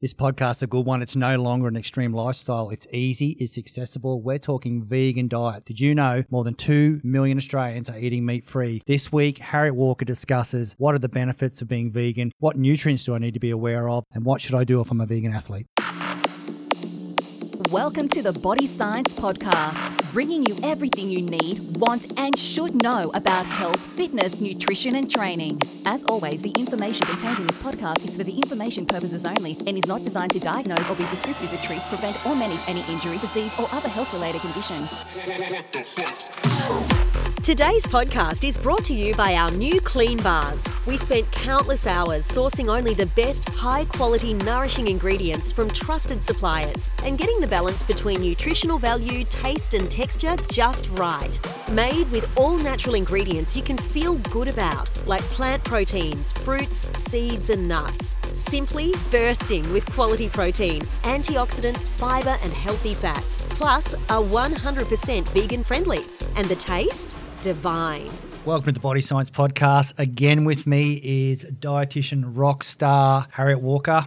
This podcast's a good one. It's no longer an extreme lifestyle. It's easy. It's accessible. We're talking vegan diet. Did you know more than 2 million Australians are eating meat-free? This week, Harriet Walker discusses what are the benefits of being vegan, what nutrients do I need to be aware of, and what should I do if I'm a vegan athlete? Welcome to the Body Science Podcast, bringing you everything you need, want, and should know about health, fitness, nutrition, and training. As always, the information contained in this podcast is for the information purposes only and is not designed to diagnose or be prescriptive to treat, prevent, or manage any injury, disease, or other health-related condition. Today's podcast is brought to you by our new Clean Bars. We spent countless hours sourcing only the best, high-quality, nourishing ingredients from trusted suppliers and getting the balance between nutritional value, taste, and texture just right. Made with all natural ingredients you can feel good about, like plant proteins, fruits, seeds, and nuts. Simply bursting with quality protein, antioxidants, fibre, and healthy fats, plus are 100% vegan-friendly. And the taste? Divine. Welcome to the Body Science Podcast. Again with me is dietitian rock star Harriet Walker.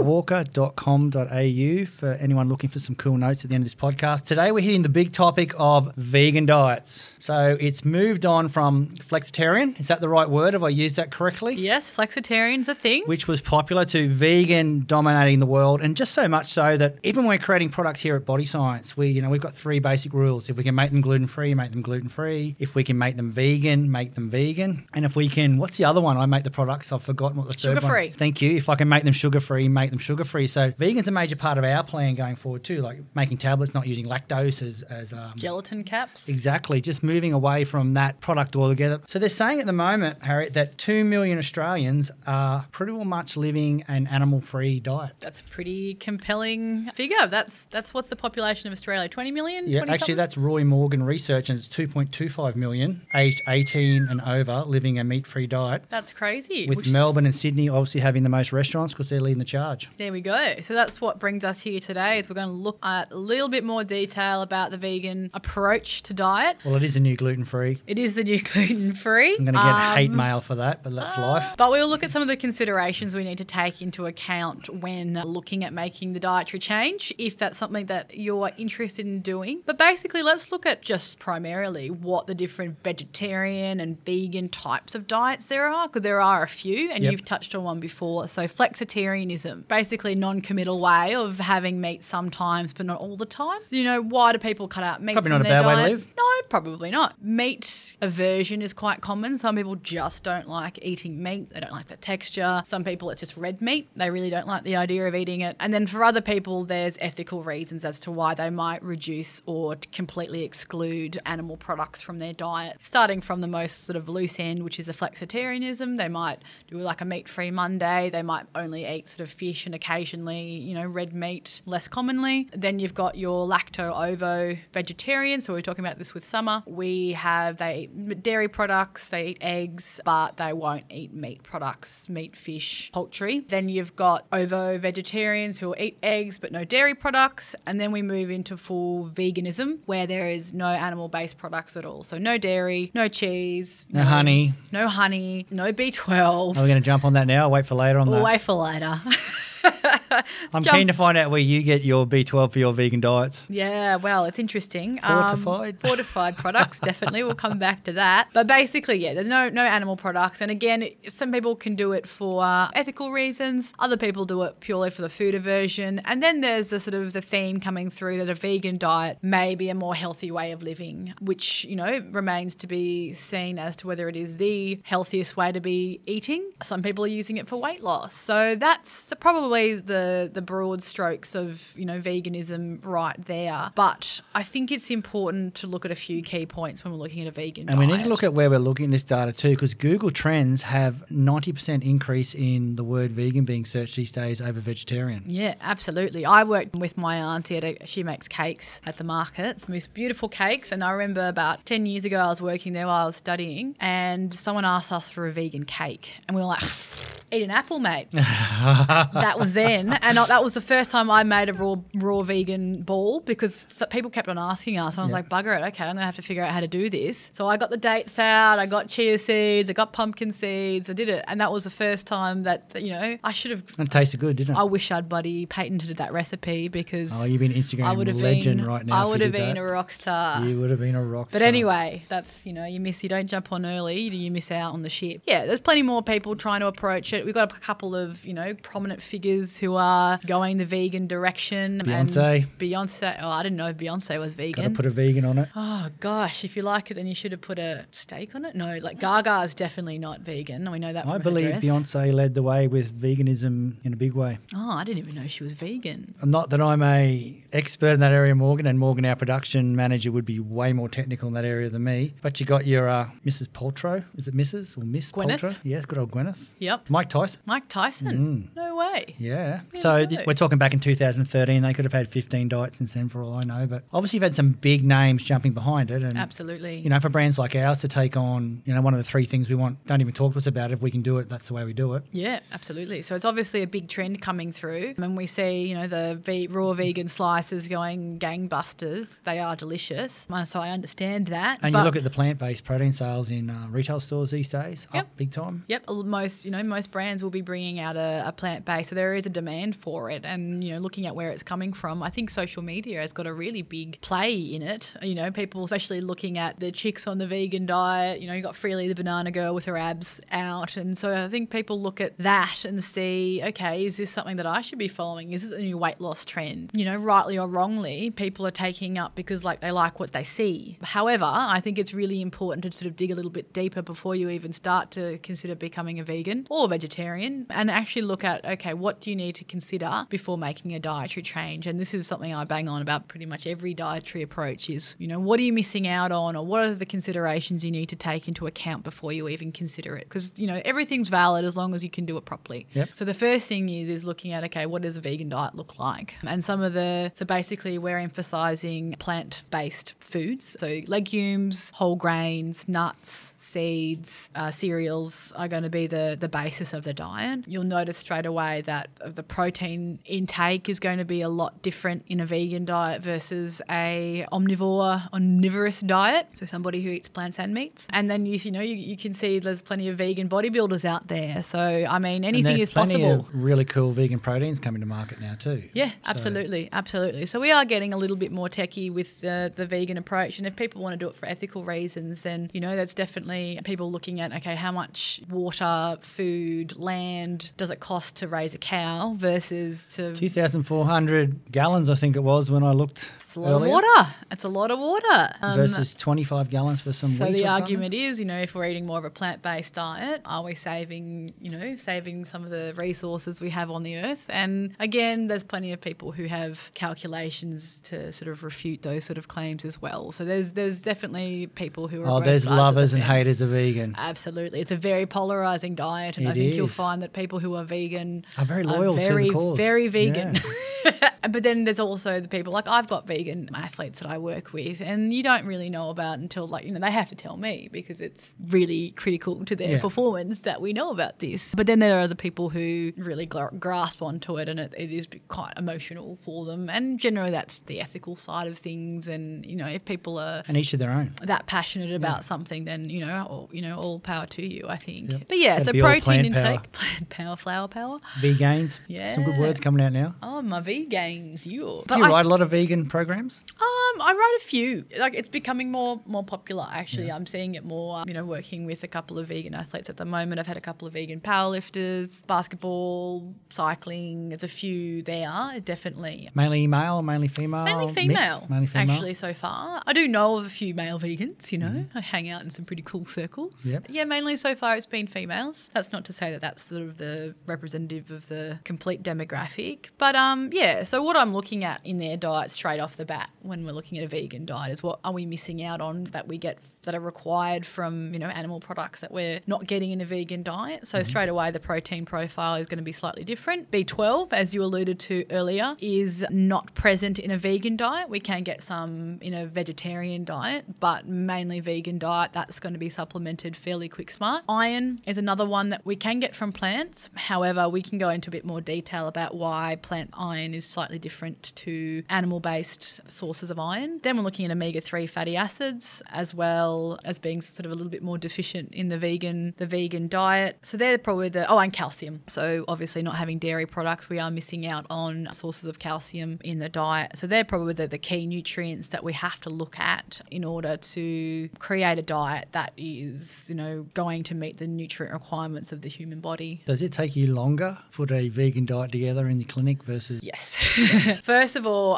harrietwalker.com.au for anyone looking for some cool notes at the end of this podcast. Today we're hitting the big topic of vegan diets. So it's moved on from flexitarian. Is that the right word? Have I used that correctly? Yes, flexitarian's a thing. Which was popular, to vegan dominating the world, and just so much so that even when we're creating products here at Body Science, we've got 3 basic rules. If we can make them gluten-free, make them gluten-free. If we can make them vegan, make them vegan. And if we can, what's the other one? I make the products, I've forgotten what the third one. Sugar-free. Thank you. If I can make them sugar-free, make them sugar-free. So vegan's a major part of our plan going forward too, like making tablets, not using lactose as gelatin caps. Exactly. Just moving away from that product altogether. So they're saying at the moment, Harriet, that 2 million Australians are pretty much living an animal-free diet. That's a pretty compelling figure. That's what's the population of Australia? 20 million? Yeah, actually that's Roy Morgan research, and it's 2.25 million aged 18 and over living a meat-free diet. That's crazy. With Melbourne and Sydney obviously having the most restaurants because they're leading the charge. There we go. So that's what brings us here today, is we're going to look at a little bit more detail about the vegan approach to diet. Well, it is a new gluten-free. It is the new gluten-free. I'm going to get hate mail for that, but that's life. But we'll look at some of the considerations we need to take into account when looking at making the dietary change, if that's something that you're interested in doing. But basically, let's look at just primarily what the different vegetarian and vegan types of diets there are, because there are a few, and you've touched on one before. So flexitarianism, basically non-committal way of having meat sometimes but not all the time. So, why do people cut out meat Probably from not a their bad way diet? to live. No, probably not. Meat aversion is quite common. Some people just don't like eating meat. They don't like the texture. Some people, it's just red meat. They really don't like the idea of eating it. And then for other people, there's ethical reasons as to why they might reduce or completely exclude animal products from their diet. Starting from the most sort of loose end, which is a flexitarianism. They might do like a meat-free Monday. They might only eat sort of fish and occasionally, red meat less commonly. Then you've got your lacto-ovo vegetarian. So we're talking about this with Summer. They eat dairy products, they eat eggs, but they won't eat meat products, meat, fish, poultry. Then you've got ovo vegetarians who will eat eggs but no dairy products. And then we move into full veganism, where there is no animal-based products at all. So no dairy, no cheese. No honey. No honey, no B12. Are we going to jump on that now or wait for later on that? We'll wait for later. I'm keen to find out where you get your B12 for your vegan diets. Yeah, well, it's interesting. Fortified? Fortified products, definitely. We'll come back to that. But basically, there's no animal products. And again, some people can do it for ethical reasons. Other people do it purely for the food aversion. And then there's the sort of the theme coming through that a vegan diet may be a more healthy way of living, which, remains to be seen as to whether it is the healthiest way to be eating. Some people are using it for weight loss. So that's probably the broad strokes of, veganism right there. But I think it's important to look at a few key points when we're looking at a vegan diet. And we need to look at where we're looking at this data too, because Google Trends have 90% increase in the word vegan being searched these days over vegetarian. Yeah, absolutely. I worked with my auntie she makes cakes at the markets, most beautiful cakes. And I remember about 10 years ago I was working there while I was studying, and someone asked us for a vegan cake. And we were like, eat an apple, mate. That was then. and that was the first time I made a raw vegan ball because people kept on asking us. I was like, bugger it, okay, I'm going to have to figure out how to do this. So I got the dates out, I got chia seeds, I got pumpkin seeds, I did it. And that was the first time that, I should have... And it tasted good, didn't it? I wish I'd bloody patented that recipe because... Oh, you've been Instagram legend right now. I would have been a rock star. You would have been a rock star. But anyway, that's, you don't jump on early, you miss out on the ship. Yeah, there's plenty more people trying to approach it. We've got a couple of, prominent figures who are going the vegan direction. Beyonce. Oh, I didn't know Beyonce was vegan. Got to put a vegan on it. Oh, gosh. If you like it, then you should have put a steak on it. No, like Gaga's definitely not vegan. We know that from I believe Beyonce led the way with veganism in a big way. Oh, I didn't even know she was vegan. Not that I'm a expert in that area, Morgan, and Morgan, our production manager, would be way more technical in that area than me. But you got your Mrs. Paltrow. Is it Mrs. or Miss Gwyneth? Paltrow? Yes, good old Gwyneth. Yep. Mike Tyson. Mike Tyson? No way. Yeah. So we're talking back in 2013. They could have had 15 diets since then for all I know. But obviously you've had some big names jumping behind it. And absolutely. For brands like ours to take on, one of the three things we want, don't even talk to us about it. If we can do it, that's the way we do it. Yeah, absolutely. So it's obviously a big trend coming through. When we see, the raw vegan slices going gangbusters, they are delicious. So I understand that. And you look at the plant-based protein sales in retail stores these days, up big time. Yep. Most brands will be bringing out a plant-based, so there is a demand for it. And, looking at where it's coming from, I think social media has got a really big play in it. People especially looking at the chicks on the vegan diet, you got Freely the banana girl with her abs out. And so I think people look at that and see, okay, is this something that I should be following? Is it the new weight loss trend? Rightly or wrongly, people are taking up because they like what they see. However, I think it's really important to sort of dig a little bit deeper before you even start to consider becoming a vegan or vegetarian and actually look at, okay, what do you need to consider before making a dietary change? And this is something I bang on about pretty much every dietary approach is, what are you missing out on, or what are the considerations you need to take into account before you even consider it? Because, everything's valid as long as you can do it properly. Yep. So the first thing is looking at, okay, what does a vegan diet look like? And so basically we're emphasising plant-based foods. So legumes, whole grains, nuts, seeds, cereals are going to be the basis of the diet. You'll notice straight away that the protein intake is going to be a lot different in a vegan diet versus a omnivorous diet. So somebody who eats plants and meats. And then you can see there's plenty of vegan bodybuilders out there. So anything is possible. There's plenty of really cool vegan proteins coming to market now too. Yeah, absolutely. So we are getting a little bit more techie with the vegan approach. And if people want to do it for ethical reasons, then that's definitely people looking at, okay, how much water, food, land does it cost to raise a cow versus to... 2,400 gallons, I think it was when I looked. It's a lot of water. It's a lot of water. Versus 25 gallons for some wheat. So the argument is, if we're eating more of a plant-based diet, are we saving some of the resources we have on the earth? And again, there's plenty of people who have calculations to sort of refute those sort of claims as well. So there's definitely people who are both there's sides lovers of the and fence. haters of vegan. Absolutely. It's a very polarising diet, and I think you'll find that people who are vegan are very loyal to the cause. Very vegan. Yeah. But then there's also the people, like I've got vegan athletes that I work with, and you don't really know about until they have to tell me because it's really critical to their performance that we know about this. But then there are the people who really grasp onto it, and it is quite emotional for them. And generally that's the ethical side of things. And, if people are... And each to their own. ...that passionate about something, then, all power to you, I think. Yep. But yeah, so protein intake. Plant power, flower power. V-gains. Yeah. Some good words coming out now. Oh, my V-gains. Do you write a lot of vegan programs? I write a few. It's becoming more popular, actually. Yeah. I'm seeing it more, working with a couple of vegan athletes at the moment. I've had a couple of vegan powerlifters, basketball, cycling. There's a few there, definitely. Mainly male, mainly female? Mainly female. Mix? Mainly female. Actually, so far. I do know of a few male vegans, I hang out in some pretty cool circles. Yep. Yeah, mainly so far it's been females. That's not to say that that's sort of the representative of the complete demographic. But, so what I'm looking at in their diet straight off the bat when we're looking looking at a vegan diet is what are we missing out on that we get that are required from, animal products that we're not getting in a vegan diet. So straight away the protein profile is going to be slightly different. B12, as you alluded to earlier, is not present in a vegan diet. We can get some in a vegetarian diet, but mainly vegan diet, that's going to be supplemented fairly quick smart. Iron is another one that we can get from plants. However, we can go into a bit more detail about why plant iron is slightly different to animal-based sources of iron. Then we're looking at omega-3 fatty acids as well as being sort of a little bit more deficient in the vegan diet. So they're probably and calcium. So obviously not having dairy products, we are missing out on sources of calcium in the diet. So they're probably the key nutrients that we have to look at in order to create a diet that is, going to meet the nutrient requirements of the human body. Does it take you longer to put a vegan diet together in the clinic versus... Yes. First of all,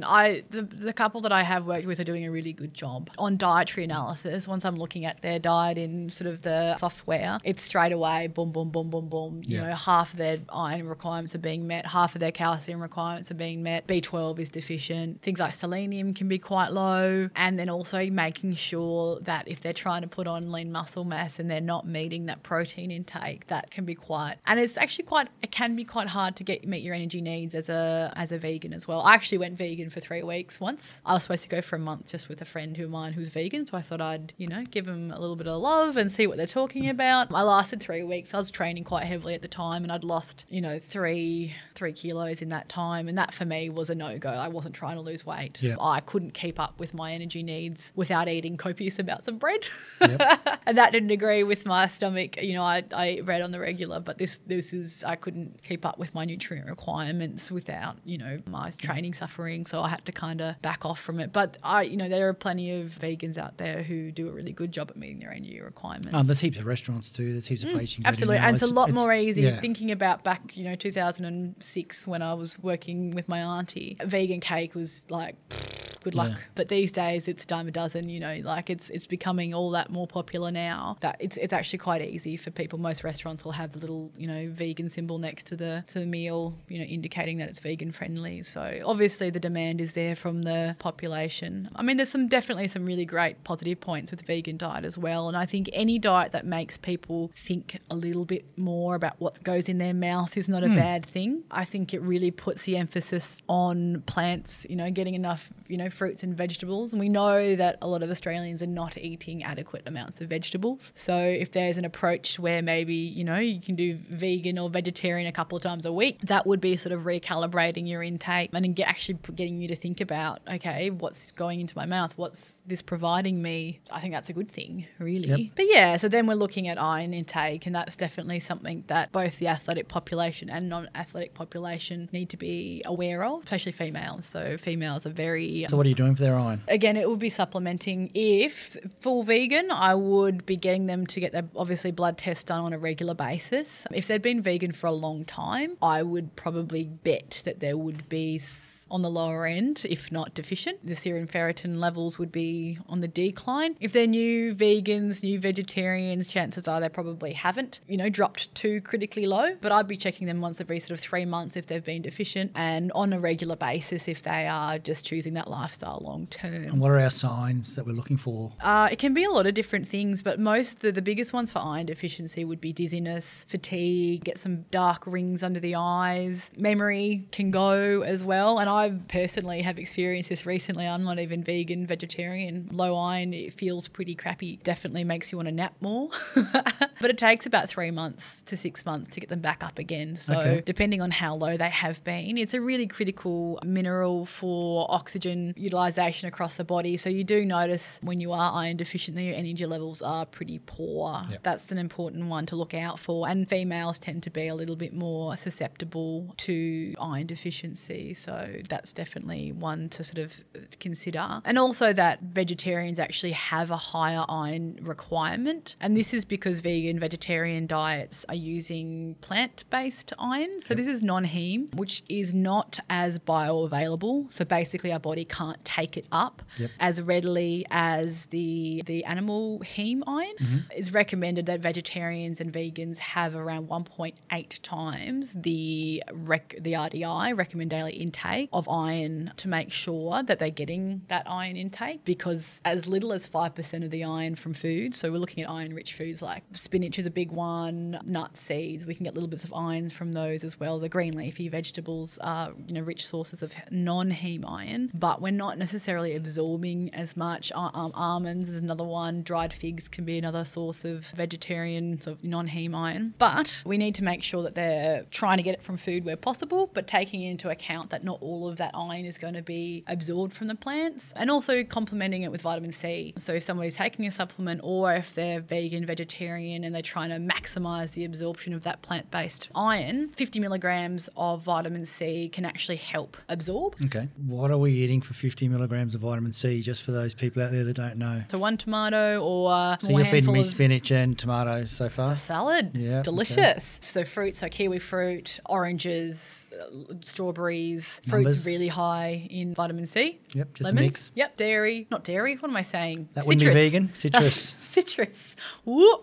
the couple that I have worked with are doing a really good job on dietary analysis. Once I'm looking at their diet in sort of the software, it's straight away, boom, boom, boom, boom, boom. Half of their iron requirements are being met, half of their calcium requirements are being met. B12 is deficient. Things like selenium can be quite low. And then also making sure that if they're trying to put on lean muscle mass and they're not meeting that protein intake, that can be and it's actually it can be quite hard to meet your energy needs as a vegan as well. I actually went vegan for 3 weeks once. I was supposed to go for a month just with a friend of mine who's vegan, so I thought I'd, give them a little bit of love and see what they're talking about. I lasted 3 weeks. I was training quite heavily at the time and I'd lost, 3 kilos in that time, and that for me was a no-go. I wasn't trying to lose weight. Yep. I couldn't keep up with my energy needs without eating copious amounts of bread. Yep. And that didn't agree with my stomach. I eat bread on the regular, but this is I couldn't keep up with my nutrient requirements without, my training suffering, so I had to kind of back off from it. But there are plenty of vegans out there who do a really good job at meeting their energy requirements. There's heaps of restaurants too. There's heaps of places you can Absolutely, go to now. and it's a lot more easy. Yeah. Thinking about back, 2006 when I was working with my auntie, a vegan cake was like... good luck. Yeah. But these days it's a dime a dozen, it's becoming all that more popular now that it's actually quite easy for people. Most restaurants will have the little, vegan symbol next to the meal, indicating that it's vegan friendly. So obviously the demand is there from the population. There's definitely some really great positive points with the vegan diet as well. And I think any diet that makes people think a little bit more about what goes in their mouth is not a bad thing. I think it really puts the emphasis on plants, getting enough, fruits and vegetables. And we know that a lot of Australians are not eating adequate amounts of vegetables. So if there's an approach where maybe, you can do vegan or vegetarian a couple of times a week, that would be sort of recalibrating your intake and actually getting you to think about, okay, what's going into my mouth? What's this providing me? I think that's a good thing, really. Yep. But yeah, so then we're looking at iron intake, and that's definitely something that both the athletic population and non-athletic population need to be aware of, especially females. So females are very... So what are you doing for their iron? Again, it would be supplementing. If full vegan, I would be getting them to get their, obviously, blood tests done on a regular basis. If they'd been vegan for a long time, I would probably bet that there would be on the lower end, if not deficient. The serum ferritin levels would be on the decline. If they're new vegans, new vegetarians, chances are they probably haven't, dropped too critically low. But I'd be checking them once every sort of 3 months if they've been deficient, and on a regular basis if they are just choosing that lifestyle long term. And what are our signs that we're looking for? It can be a lot of different things, but the biggest ones for iron deficiency would be dizziness, fatigue, get some dark rings under the eyes. Memory can go as well, and I personally have experienced this recently. I'm not even vegan, vegetarian. Low iron, it feels pretty crappy. Definitely makes you want to nap more. But it takes about 3 months to 6 months to get them back up again. So depending on how low they have been, it's a really critical mineral for oxygen utilisation across the body. So you do notice when you are iron deficient that your energy levels are pretty poor. Yep. That's an important one to look out for. And females tend to be a little bit more susceptible to iron deficiency. So that's definitely one to sort of consider. And also that vegetarians actually have a higher iron requirement. And this is because vegan, vegetarian diets are using plant-based iron. So this is non-heme, which is not as bioavailable. So basically our body can't take it up as readily as the animal heme iron. It's recommended that vegetarians and vegans have around 1.8 times the RDI, recommended daily intake, of iron to make sure that they're getting that iron intake, because as little as 5% of the iron from food, so we're looking at iron-rich foods like spinach is a big one, nuts, seeds, we can get little bits of irons from those as well. The green leafy vegetables are, rich sources of non-heme iron, but we're not necessarily absorbing as much. Almonds is another one. Dried figs can be another source of vegetarian, sort of non-heme iron. But we need to make sure that they're trying to get it from food where possible, but taking into account that not all of that iron is going to be absorbed from the plants, and also complementing it with vitamin C. So if somebody's taking a supplement, or if they're vegan, vegetarian, and they're trying to maximise the absorption of that plant-based iron, 50 milligrams of vitamin C can actually help absorb. Okay. What are we eating for 50 milligrams of vitamin C, just for those people out there that don't know? So one tomato or So you're feeding me spinach and tomatoes so far? It's a salad. Yeah. Delicious. Okay. So fruits, so kiwi fruit, oranges, strawberries. Numbers. Fruit's really high in vitamin C. Yep, just Lemons. a mix. Yep, dairy. Not dairy. What am I saying? That wouldn't be vegan. Citrus. Citrus. Woo.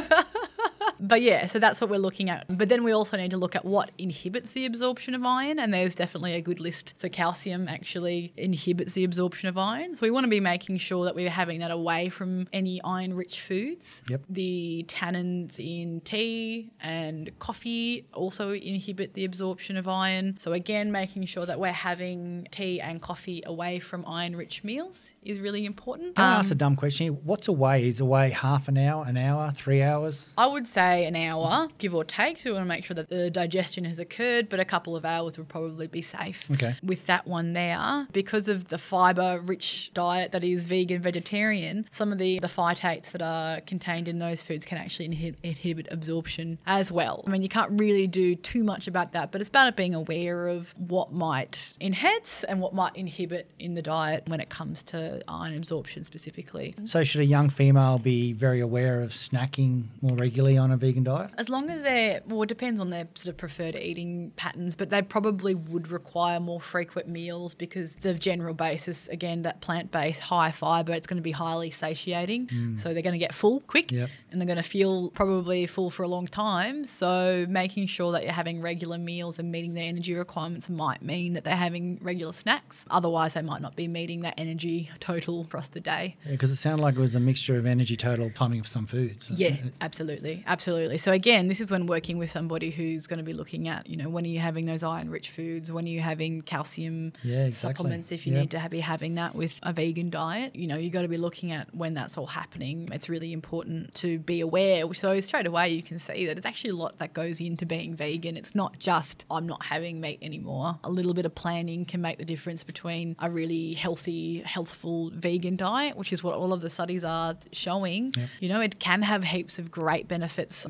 But yeah, so that's what we're looking at. But then we also need to look at what inhibits the absorption of iron, and there's definitely a good list. So calcium actually inhibits the absorption of iron. So we want to be making sure that we're having that away from any iron-rich foods. Yep. The tannins in tea and coffee also inhibit the absorption of iron. So again, making sure that we're having tea and coffee away from iron-rich meals is really important. Can I ask a dumb question here? What's away? Is away half an hour, 3 hours? I would say an hour, give or take. So we want to make sure that the digestion has occurred, but a couple of hours would probably be safe. Okay. With that one there, because of the fibre-rich diet that is vegan, vegetarian, some of the phytates that are contained in those foods can actually inhibit absorption as well. I mean, you can't really do too much about that, but it's about being aware of what might enhance and what might inhibit in the diet when it comes to iron absorption specifically. So should a young female be very aware of snacking more regularly on a vegan diet? As long as it depends on their sort of preferred eating patterns, but they probably would require more frequent meals, because the general basis, again, that plant-based, high fibre, it's going to be highly satiating. So they're going to get full quick. Yep. And they're going to feel probably full for a long time. So making sure that you're having regular meals and meeting their energy requirements might mean that they're having regular snacks. Otherwise, they might not be meeting that energy total across the day. Yeah, because it sounded like it was a mixture of energy total, timing of some foods. Yeah, absolutely. Absolutely. So again, this is when working with somebody who's going to be looking at, when are you having those iron-rich foods? When are you having calcium supplements if you need to be having that with a vegan diet? You've got to be looking at when that's all happening. It's really important to be aware. So straight away you can see that it's actually a lot that goes into being vegan. It's not just, I'm not having meat anymore. A little bit of planning can make the difference between a really healthy, healthful vegan diet, which is what all of the studies are showing. Yep. It can have heaps of great benefits,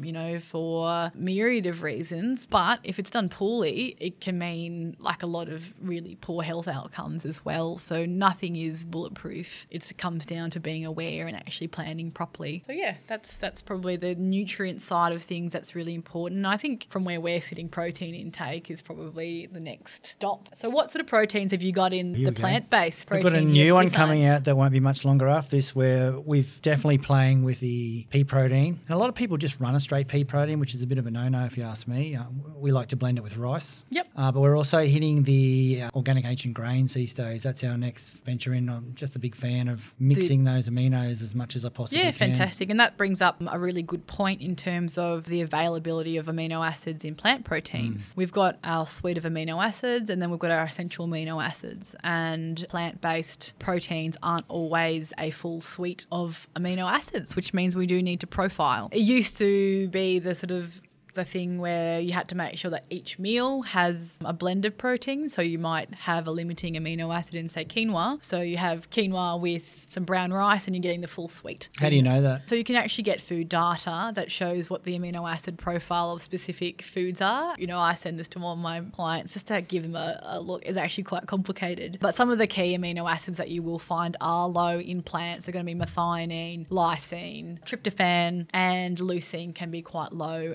for myriad of reasons, but if it's done poorly, it can mean like a lot of really poor health outcomes as well. So nothing is bulletproof. It comes down to being aware and actually planning properly. So yeah, that's probably the nutrient side of things that's really important. And I think from where we're sitting, protein intake is probably the next stop. So what sort of proteins have you got in the plant-based protein? We've got a new one coming out that won't be much longer after this, where we've definitely playing with the pea protein. And a lot of people just run a straight pea protein, which is a bit of a no-no if you ask me. We like to blend it with rice. Yep. But we're also hitting the organic ancient grains these days. That's our next venture in. I'm just a big fan of mixing those aminos as much as I possibly can. Yeah, fantastic. And that brings up a really good point in terms of the availability of amino acids in plant proteins. We've got our suite of amino acids, and then we've got our essential amino acids. And plant-based proteins aren't always a full suite of amino acids, which means we do need to profile. It used to be the sort of the thing where you had to make sure that each meal has a blend of protein. So you might have a limiting amino acid in, say, quinoa. So you have quinoa with some brown rice and you're getting the full suite. How do you know that? So you can actually get food data that shows what the amino acid profile of specific foods are. I send this to all my clients just to give them a look. It's actually quite complicated. But some of the key amino acids that you will find are low in plants are going to be methionine, lysine, tryptophan, and leucine can be quite low as well.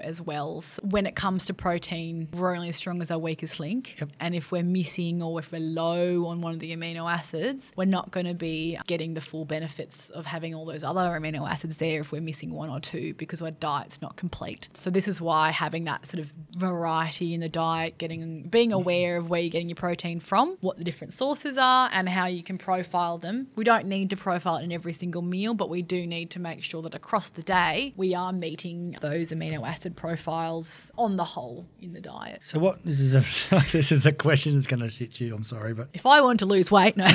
profiles, when it comes to protein, we're only as strong as our weakest link. Yep. And if we're missing or if we're low on one of the amino acids, we're not going to be getting the full benefits of having all those other amino acids there if we're missing one or two, because our diet's not complete. So this is why having that sort of variety in the diet, being aware of where you're getting your protein from, what the different sources are, and how you can profile them. We don't need to profile it in every single meal, but we do need to make sure that across the day we are meeting those amino acid profiles on the whole in the diet. So this is a question that's going to shit you. I'm sorry, but If I want to lose weight, no.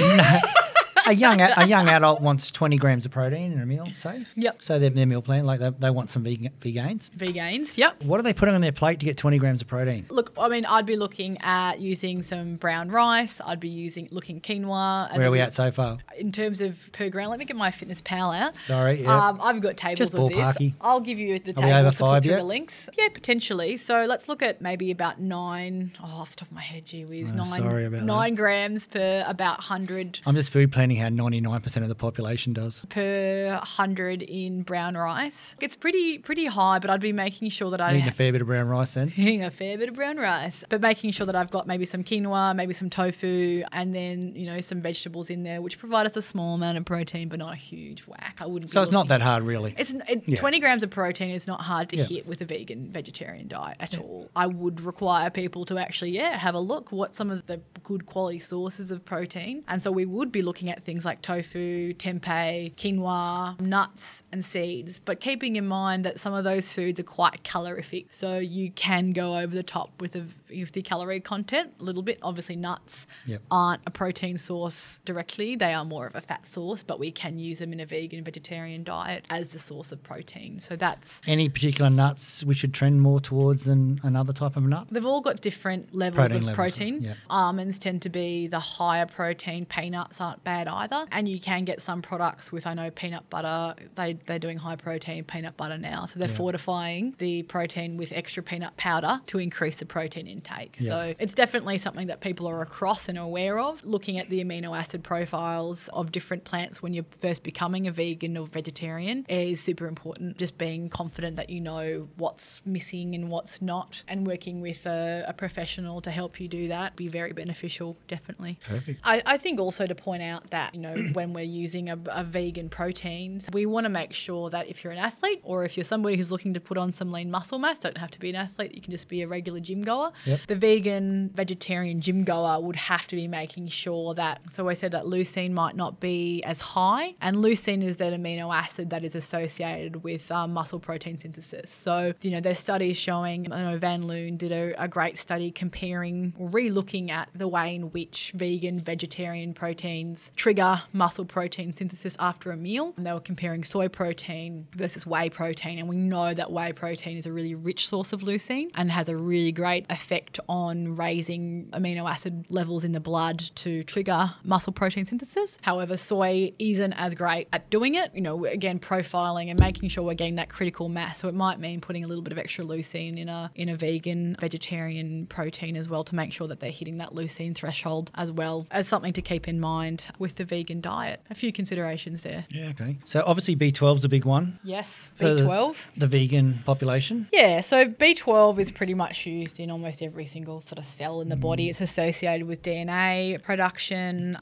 a young adult wants 20 grams of protein in a meal, say. Yep. So their meal plan, like they want some vegains. Vegains, yep. What are they putting on their plate to get 20 grams of protein? Look, I mean, I'd be looking at using some brown rice. I'd be looking quinoa. Where are we at so far? In terms of per gram, let me get my Fitness Pal out. Sorry, yeah. I've got tables Just of this. ballparky. I'll give you the Are we over tables to put 5 through yet? the links. Yeah, potentially. So let's look at maybe about 9. Oh, off the top of my head, gee whiz. Sorry about 9 grams per about 100 I'm just food planning how 99% of the population does. per 100 in brown rice. It's pretty high, but I'd be making sure that Eating a fair bit of brown rice then. eating a fair bit of brown rice, but making sure that I've got maybe some quinoa, maybe some tofu, and then, some vegetables in there, which provide us a small amount of protein, but not a huge whack. I wouldn't. So it's not that hard, really. 20 grams of protein is not hard to hit with a vegan vegetarian diet at all. I would require people to actually, have a look what some of the good quality sources of protein. And so we would be looking at things like tofu, tempeh, quinoa, nuts and seeds, but keeping in mind that some of those foods are quite calorific. So you can go over the top with the calorie content a little bit. Obviously nuts aren't a protein source directly. They are more of a fat source, but we can use them in a vegan vegetarian diet as the source of protein. So that's... Any particular nuts we should trend more towards than another type of nut? They've all got different levels of Levels, protein. yeah. Almonds tend to be the higher protein. Peanuts aren't bad either. And you can get some products with, I know, peanut butter. They're doing high protein peanut butter now. So they're fortifying the protein with extra peanut powder to increase the protein intake. Yeah. So it's definitely something that people are across and aware of. Looking at the amino acid profiles of different plants when you're first becoming a vegan or vegetarian is super important. Just being confident that you know what's missing and what's not, and working with a professional to help you do that be very beneficial, definitely. Perfect. I think also to point out that, when we're using a vegan proteins, we want to make sure that if you're an athlete or if you're somebody who's looking to put on some lean muscle mass, don't have to be an athlete, you can just be a regular gym goer. Yep. The vegan vegetarian gym goer would have to be making sure that, so I said that leucine might not be as high, and leucine is that amino acid that is associated with muscle protein synthesis. So, there's studies showing, I know Van Loon did a great study comparing, re-looking at the way in which vegan vegetarian proteins trigger muscle protein synthesis after a meal. And they were comparing soy protein versus whey protein, and we know that whey protein is a really rich source of leucine and has a really great effect on raising amino acid levels in the blood to trigger muscle protein synthesis. However, soy isn't as great at doing it. Again, profiling and making sure we're getting that critical mass. So it might mean putting a little bit of extra leucine in a vegan vegetarian protein as well, to make sure that they're hitting that leucine threshold, as well as something to keep in mind with the vegan diet. A few considerations there. Yeah, okay. So obviously B12 is a big one. Yes, for B12. The vegan population. Yeah, so B12 is pretty much used in almost every single sort of cell in the body. It's associated with DNA production,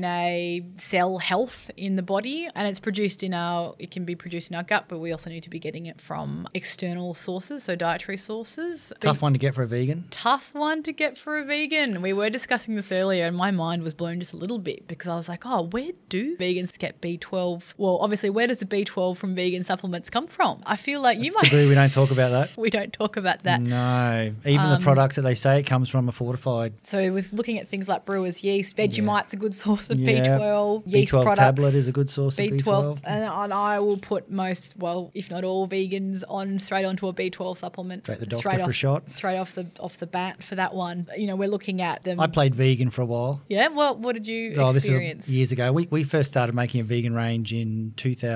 RNA, cell health in the body, and it can be produced in our gut, but we also need to be getting it from external sources, so dietary sources. Tough one to get for a vegan. Tough one to get for a vegan. We were discussing this earlier and my mind was blown just a little bit, because I was like, where do vegans get B12? Well, obviously, where does the B12 from vegan supplements come from? I feel like We don't talk about that. We don't talk about that. No. Even the products that they say it comes from are fortified. So with looking at things like brewer's yeast, Vegemite's a good source of Yeah. B12. Yeast B12 products, tablet is a good source of B12. And I will put most, if not all, vegans straight onto a B12 supplement. Straight the doctor for a shot. Straight off the bat for that one. We're looking at them. I played vegan for a while. Yeah? Well, what did you This is experience? years ago. We first started making a vegan range in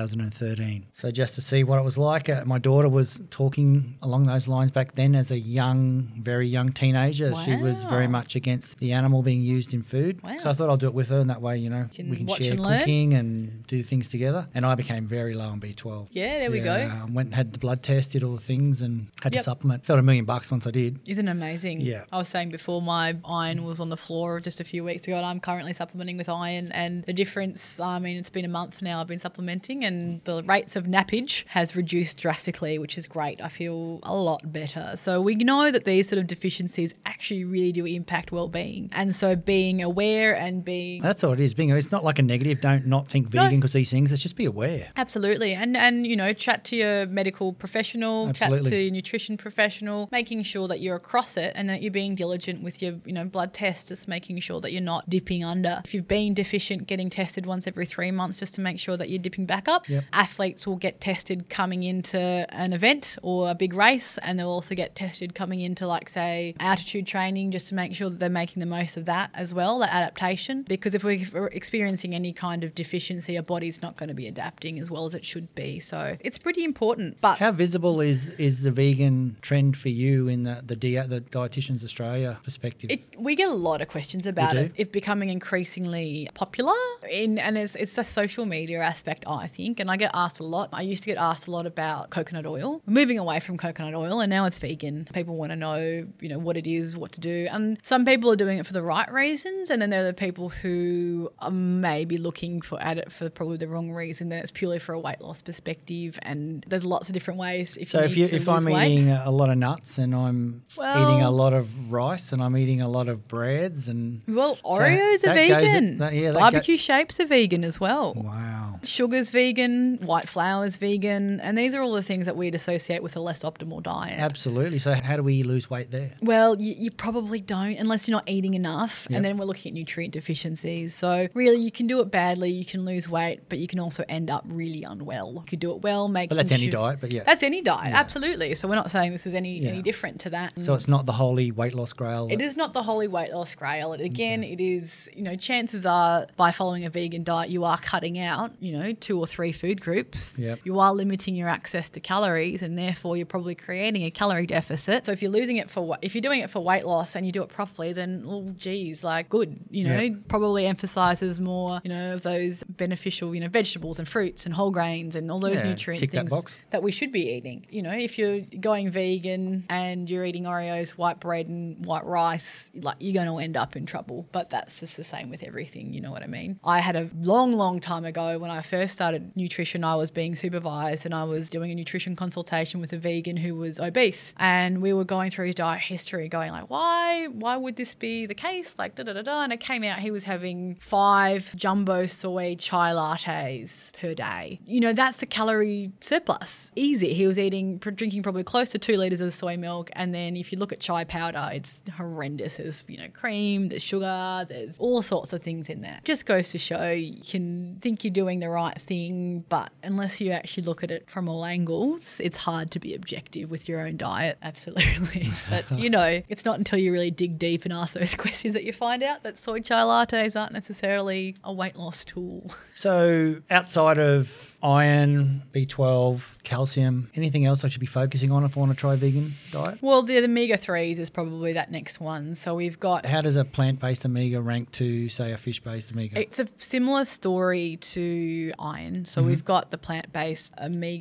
2013. So just to see what it was like, my daughter was talking along those lines back then as a very young teenager. She was very much against the animal being used in food. Wow. So I thought I'll do it with her, and that way, we can watch share and learn. cooking and do things together. And I became very low on B12. Yeah, there we go. Went and had the blood test, did all the things, and had to supplement. Felt $1 million once I did. Isn't it amazing? Yeah. I was saying before, my iron was on the floor just a few weeks ago, and I'm currently supplementing with iron. And the difference, it's been a month now I've been supplementing, and the rates of nappage has reduced drastically, which is great. I feel a lot better. So we know that these sort of deficiencies actually really do impact well-being. And so being aware and being... That's all it is. It's not like a negative. Don't not think vegan because these things. It's just be aware. Absolutely. And chat to your medical professional, Absolutely. chat to your nutrition professional, making sure that you're across it and that you're being diligent with your, blood tests, just making sure that you're not dipping under. If you've been deficient, getting tested once every 3 months just to make sure that you're dipping back up. Yep. Athletes will get tested coming into an event or a big race, and they'll also get tested coming into, like, say, altitude training, just to make sure that they're making the most of that as well, that adaptation. Because if we're experiencing any kind of deficiency, our body's not going to be adapting as well as it should be. So it's pretty important. But how visible is the vegan trend for you in the Dietitians Australia perspective? We get a lot of questions about it. It becoming increasingly popular, and it's the social media aspect, I think. And I get asked a lot. I used to get asked a lot about coconut oil. We're moving away from coconut oil, and now it's vegan. People want to know, what it is, what to do. And some people are doing it for the right reasons, and then there are the people who are maybe looking at it for probably the wrong reason. That it's purely for a weight loss perspective, and there's lots of different ways. If I'm eating a lot of nuts and I'm eating a lot of rice and I'm eating a lot of breads and Oreos are vegan. Barbecue shapes are vegan as well. Wow. Sugar's vegan, white flour's vegan, and these are all the things that we'd associate with a less optimal diet. Absolutely. So how do we lose weight there? Well, you probably don't unless you're not eating enough, and then we're looking at nutrient deficiencies. So really, you can do it badly, you can lose weight, but you can also end up really unwell. You could do it well, But that's any diet, but yeah. That's any diet, absolutely. So we're not saying this is any different to that. So it's not the holy weight loss grail. It is not the holy weight loss grail. It is, chances are by following a vegan diet, you are cutting out, 2 or 3 food groups. Yep. You are limiting your access to calories, and therefore you're probably creating a calorie deficit. So if you're doing it for weight loss and you do it properly, then, good. Probably emphasizes more, of those beneficial, vegetables and fruits and whole grains and all those nutrients, things that we should be eating. If you're going vegan and you're eating Oreos, white bread and white rice, you're going to end up in trouble. But that's just the same with everything, you know what I mean? I had a long, long time ago when I first started nutrition, I was being supervised and I was doing a nutrition consultation with a vegan who was obese. And we were going through his diet history going why would this be the case? And it came out he was having 5 jumbo soy chai lattes per day. That's a calorie surplus. Easy. He was drinking probably close to 2 litres of soy milk. And then if you look at chai powder, it's horrendous. There's, cream, there's sugar, there's all sorts of things in there. Just goes to show you can think you're doing the right thing, but unless you actually look at it from all angles, it's hard to be objective with your own diet. Absolutely. But, it's not until you really dig deep and ask those questions that you find out that soy chai lattes aren't necessarily a weight loss tool. So outside of iron, B12, calcium, anything else I should be focusing on if I want to try a vegan diet? Well, the omega-3s is probably that next one. So we've got... How does a plant-based omega rank to, say, a fish-based omega? It's a similar story to iron. So we've got the plant-based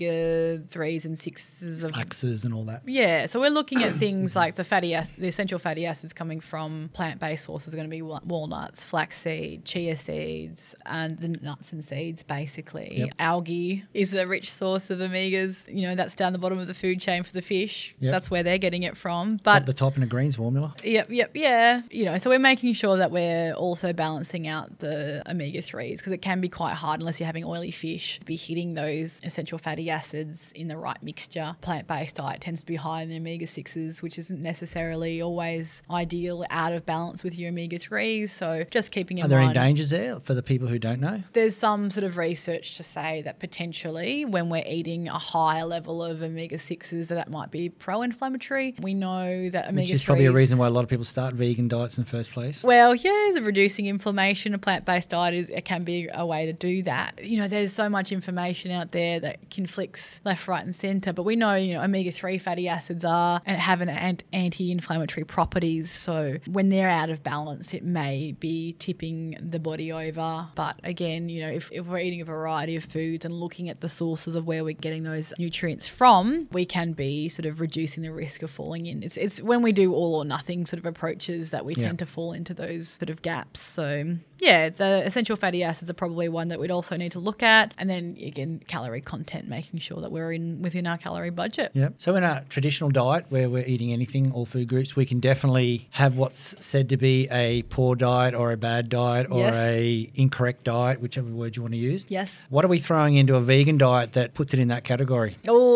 omega-3s and 6s of... Axes and all that. Yeah. So we're looking at things like the essential fatty acids coming from plant-based sources are going to be walnuts, flaxseed, chia seeds, and the nuts and seeds, basically. Yep. Algae is a rich source of omegas. That's down the bottom of the food chain for the fish. Yep. That's where they're getting it from. But at the top in a greens formula. Yep, yeah. So we're making sure that we're also balancing out the omega-3s because it can be quite hard unless you're having oily fish to be hitting those essential fatty acids in the right mixture. Plant-based diet tends to be high in the omega-6s, which isn't necessarily always ideal, out of balance with your omega-3s. So just keeping in mind. Are there any dangers there for the people who don't know? There's some sort of research to say that potentially when we're eating a higher level of omega-6s that might be pro-inflammatory. We know that omega-3s... Which is probably a reason why a lot of people start vegan diets in the first place. Well, yeah, the reducing inflammation, a plant-based diet it can be a way to do that. You know, there's so much information out there that conflicts left, right and centre, but we know, omega-3 fatty acids are and have an anti-inflammatory properties. So when they're out of balance, it may be tipping the body over. But again, if we're eating a variety of foods and looking at the sources of where we're getting those nutrients from, we can be sort of reducing the risk of falling in. It's when we do all or nothing sort of approaches that we tend to fall into those sort of gaps. So yeah, the essential fatty acids are probably one that we'd also need to look at. And then again, calorie content, making sure that we're within our calorie budget. Yeah. So in a traditional diet where we're eating anything, all food groups, we can definitely have what's said to be a poor diet or a bad diet or a incorrect diet, whichever word you want to use. Yes. What are we throwing into a vegan diet that puts it in that category?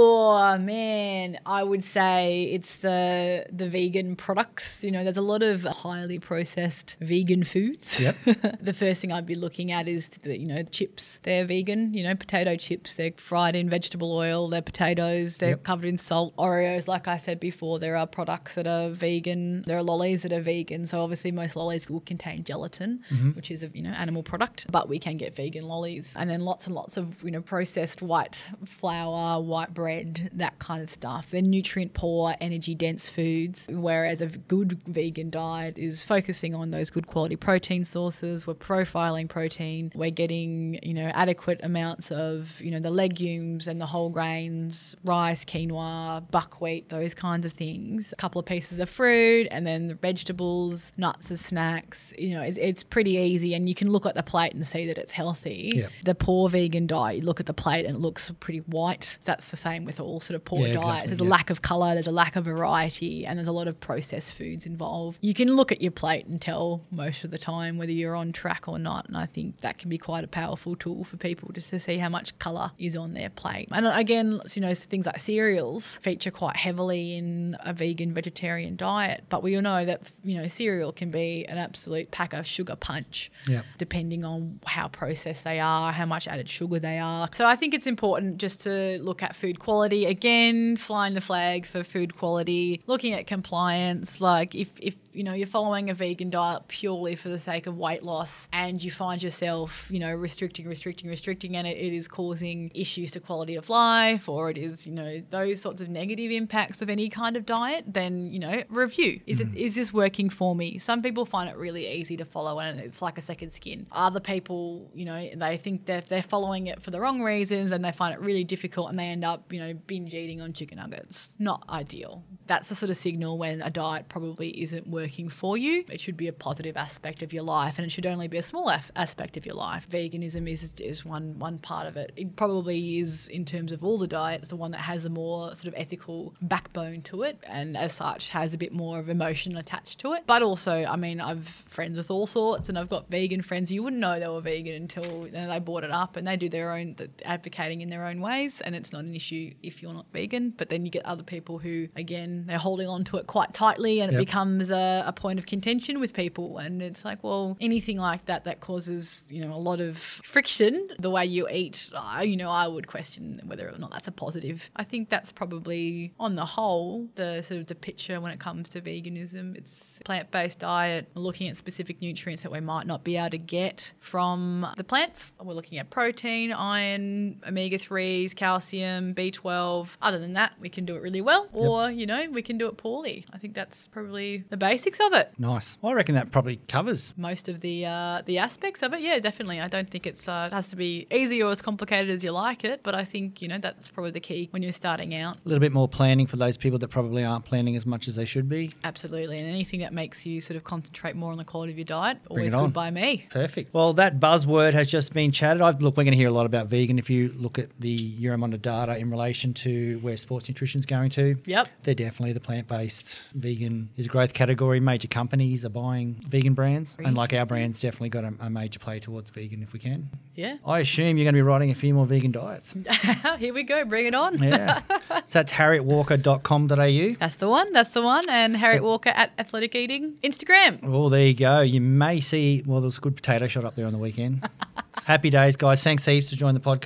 Oh man, I would say it's the vegan products. There's a lot of highly processed vegan foods. Yep. The first thing I'd be looking at is the chips. They're vegan. Potato chips. They're fried in vegetable oil. They're potatoes. They're covered in salt. Oreos, like I said before, there are products that are vegan. There are lollies that are vegan. So obviously most lollies will contain gelatin, which is a animal product, but we can get vegan lollies. And then lots and lots of processed white flour, white bread, that kind of stuff. They're nutrient poor, energy dense foods, whereas a good vegan diet is focusing on those good quality protein sources. We're profiling protein. We're getting adequate amounts of the legumes and the whole grains, rice, quinoa, buckwheat, those kinds of things. A couple of pieces of fruit, and then the vegetables, nuts as snacks. It's pretty easy, and you can look at the plate and see that it's healthy. Yep. The poor vegan diet, you look at the plate and it looks pretty white. That's the same with all sort of poor diets. Exactly, there's a lack of colour, there's a lack of variety, and there's a lot of processed foods involved. You can look at your plate and tell most of the time whether you're on track or not, and I think that can be quite a powerful tool for people just to see how much colour is on their plate. And again, things like cereals feature quite heavily in a vegan vegetarian diet, but we all know that cereal can be an absolute pack of sugar punch, depending on how processed they are, how much added sugar they are. So I think it's important just to look at food quality. Again, flying the flag for food quality, looking at compliance. Like if you're following a vegan diet purely for the sake of weight loss and you find yourself restricting and it is causing issues to quality of life, or it is those sorts of negative impacts of any kind of diet, then review. Is this working for me? Some people find it really easy to follow and it's like a second skin. Other people they think they're following it for the wrong reasons and they find it really difficult and they end up binge eating on chicken nuggets. Not ideal. That's the sort of signal when a diet probably isn't working for you. It should be a positive aspect of your life, and it should only be a small aspect of your life. Veganism is one part of it. It probably is, in terms of all the diets, the one that has a more sort of ethical backbone to it, and as such has a bit more of emotion attached to it. But also, I've friends with all sorts, and I've got vegan friends you wouldn't know they were vegan until they brought it up, and they do their own advocating in their own ways, and it's not an issue if you're not vegan. But then you get other people who, again, they're holding on to it quite tightly, and it becomes a point of contention with people. And it's like, well, anything like that causes a lot of friction, the way you eat, I would question whether or not that's a positive. I think that's probably, on the whole, the sort of the picture when it comes to veganism. It's a plant-based diet, looking at specific nutrients that we might not be able to get from the plants. We're looking at protein, iron, omega-3s, calcium, B12. Other than that, we can do it really well, or, we can do it poorly. I think that's probably the basics of it. Nice. Well, I reckon that probably covers most of the aspects of it. Yeah, definitely. I don't think it has to be easy or as complicated as you like it, but I think, that's probably the key when you're starting out. A little bit more planning for those people that probably aren't planning as much as they should be. Absolutely. And anything that makes you sort of concentrate more on the quality of your diet, always good by me. Perfect. Well, that buzzword has just been chatted. Look, we're going to hear a lot about vegan if you look at the Euromonitor data in relation to where sports nutrition is going to. Yep. They're definitely the plant-based. Vegan is a growth category. Major companies are buying vegan brands, and like our brand's definitely got a major play towards vegan if we can. Yeah. I assume you're going to be writing a few more vegan diets. Here we go. Bring it on. Yeah. So that's harrietwalker.com.au. That's the one. And Harriet Walker at Athletic Eating Instagram. Well, there you go. You may see, there's a good potato shot up there on the weekend. Happy days, guys. Thanks heaps for joining the podcast.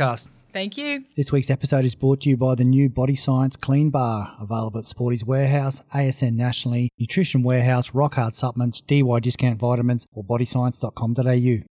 Thank you. This week's episode is brought to you by the new Body Science Clean Bar, available at Sporty's Warehouse, ASN Nationally, Nutrition Warehouse, Rock Hard Supplements, DY Discount Vitamins, or bodyscience.com.au.